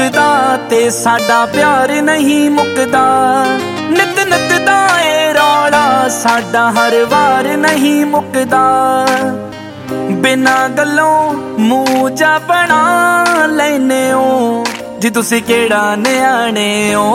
टुटदा ते साडा प्यार नहीं मुकदा। नित नित दा ए रौला साडा हर वार नहीं मुकदा। बिना गल्लों मूंह जा बना लैने ओ जी तुसी केड़ा न्याणे ओ।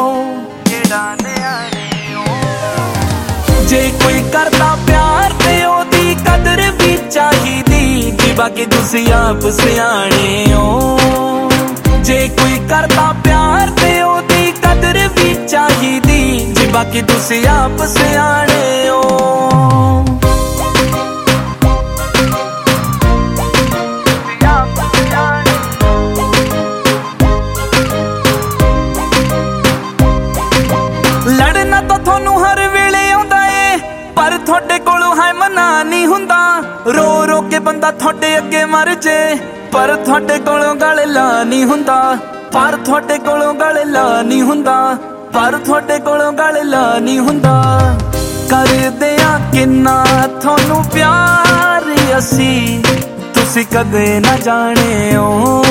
जे कोई करदा प्यार ते ओदी कदर भी चाहिदी जी बाकी तुसी आप सियाणे ओ। जे कोई करदा प्यार ते ओदी कदर भी चाहिदी जी बाकी तुसी आप सियाणे ओ। लड़ना तो थानू हर वेले आउंदा ए पर थोड़े कोलों है मना नहीं हुंदा। रो रो के बंदा थोड़े अगे मर जे पर थोड़े कोलों गल ला नहीं हुंदा। पर थोड़े कोलों गल ला नहीं हुंदा। पर थोड़े कोलों गल ला नहीं हुंदा। कर दिया किन्ना थानू प्यार असी तुसी कदे ना जाने ओ।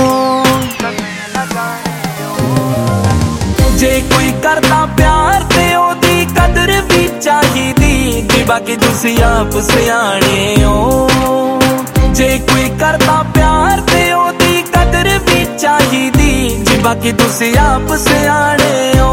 जे कोई करदा प्यार ते ओदी कदर भी चाहिदी जी बाकी तुसी आप सियाणे ओ। जे कोई करदा प्यार ते ओदी कदर भी चाहिदी जी बाकी तुसी आप सियाणे ओ।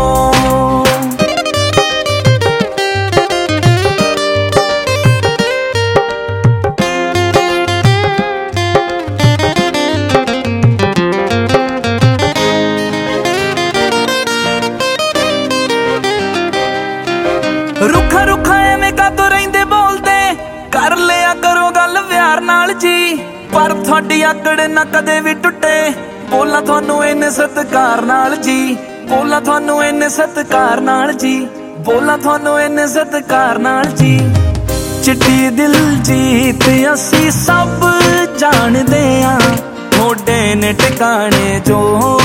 रुखा रुखा एवें कातों रहिंदे बोलदे कर लिया करो गल प्यार नाल जी। पर थोड़ी आकड़ ना कदे भी टुटे बोला थानू इन्ने सत्कार नाल जी। बोला थानू इन्ने सत्कार नाल जी। बोला थानू इन्ने सत्कार नाल जी। चिट्टी दिल जीत असी सब जानदे आ थोड़े ने टिकाणे जो।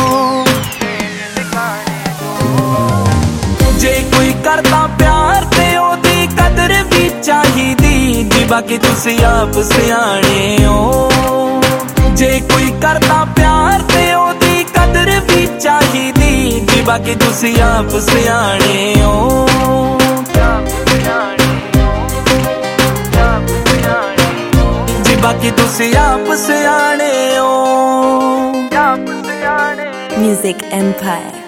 जे कोई करदा प्यार ते ओदी कदर भी चाहिदी जी बाकी तुसी आप सियाणे ओ। जे कोई करदा प्यार ते ओदी कदर भी चाहिदी जी बाकी तुसी आप सियाणे ओ। जी बाकी तुसी आप सियाणे ओ। Music Empire।